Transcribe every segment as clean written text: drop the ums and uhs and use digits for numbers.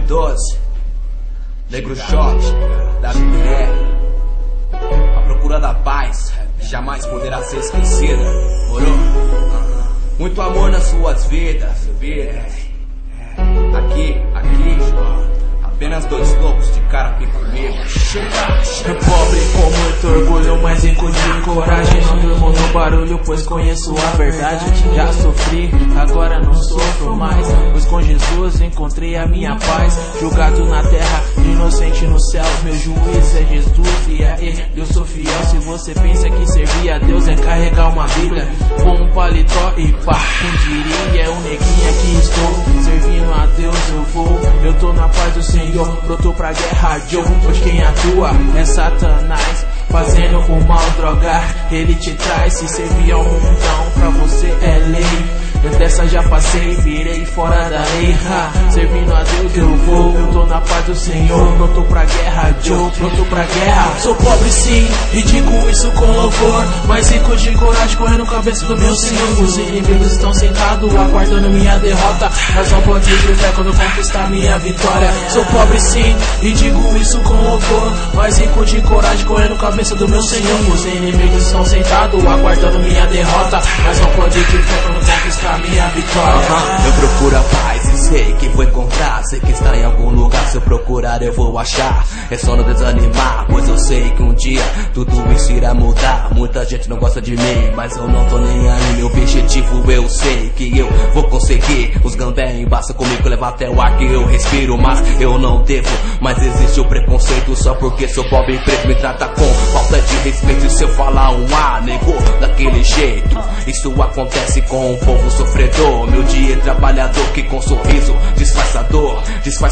2012, Negro Shot, WBR. A procura da paz jamais poderá ser esquecida. Morou? Muito amor nas suas vidas. Aqui, apenas dois loucos de cara aqui comigo. Pobre com muito orgulho, mas rico de coragem. Não durmo no barulho, pois conheço a verdade. Já sofri, agora não sofro mais, pois com Jesus encontrei a minha paz. Julgado na terra, inocente no céu. Meu juiz é Jesus e a ele eu sou fiel. Se você pensa que servir a Deus é carregar uma Bíblia com um paletó e pá, quem diria é um neguinho que estou servindo a Deus. Eu tô na paz do Senhor, brotou pra guerra, Joe. Hoje quem atua é Satanás, fazendo o mal drogar, ele te traz. Se servir ao mundão, pra você é lei. Eu dessa já passei, virei fora da lei. Servindo a Deus eu tô na paz do Senhor. Brotou pra guerra, Joe, brotou pra guerra. Sou pobre sim, e digo isso com louvor, mas rico de coragem, correndo cabeça do meu Senhor. Os inimigos estão sentados, aguardando minha derrota, mas não pode ir fé quando conquistar minha vitória. Sou pobre sim, e digo isso com louvor, mas rico de coragem, correndo cabeça do meu Senhor. Os inimigos estão sentados, aguardando minha derrota, mas não pode ir fé quando conquistar minha vitória. Eu procuro a paz e sei que vou encontrar. Sei que está em algum lugar, se eu procurar eu vou achar. É só não desanimar, pois eu sei que um dia tudo isso irá mudar. Muita gente não gosta de mim, mas eu não tô nem aí. Meu objetivo eu sei que eu vou conseguir. Os gambé embaçam comigo, levar até o ar que eu respiro, mas eu não devo. Mas existe o preconceito só porque sou pobre e preto. Me trata com falta de respeito. E se eu falar um nego daquele jeito, isso acontece com o povo sofredor. Meu dia é trabalhador que com sorriso disfarçador.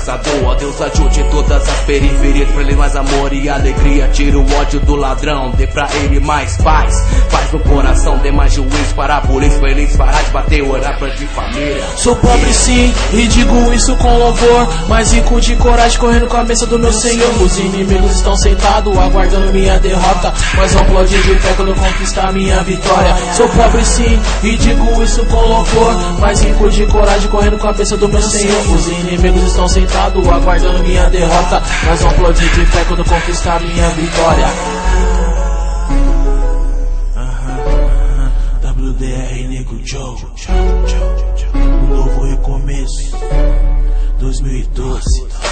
Ó Deus ajude todas as periferias, pra ele mais amor e alegria. Tira o ódio do ladrão, dê pra ele mais paz. Paz no coração, dê mais juízo para a polícia, pra eles parar de bater, orar pra de família. Sou pobre sim, e digo isso com louvor, mas rico de coragem, correndo com a cabeça do meu Senhor. Os inimigos estão sentados, aguardando minha derrota, mas não pode de fé quando conquistar minha vitória. Sou pobre sim, e digo isso com louvor, mas rico de coragem, correndo com a cabeça do meu Senhor. Os inimigos estão sentados, aguardando minha derrota, mas não pode de fé quando conquistar minha vitória. WDR Negro Joe, um novo recomeço, 2012.